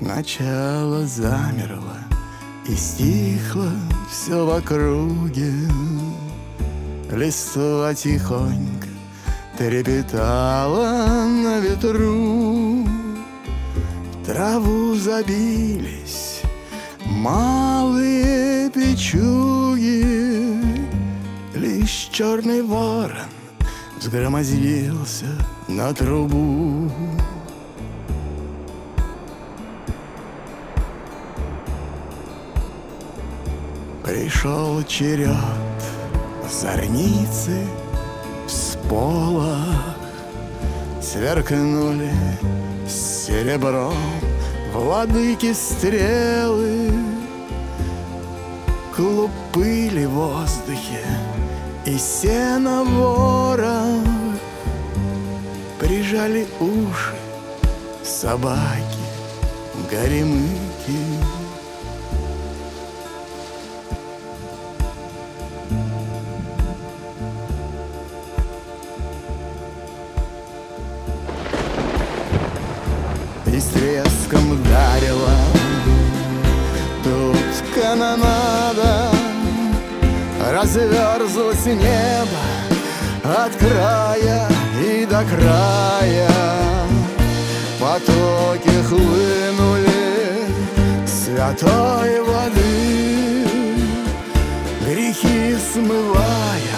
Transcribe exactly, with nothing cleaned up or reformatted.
Начало замерло и стихло все в округе. Листва тихонько трепетала на ветру. В траву забились малые печуги. Лишь черный ворон взгромоздился на трубу. Пришел черед зорницы в сполох. Сверкнули серебром владыки стрелы. Клуб пыли в воздухе и сено ворох. Прижали уши собаки, горемыки. И с треском ударила тут канонада. Разверзлось небо от края и до края. Потоки хлынули святой воды, грехи смывая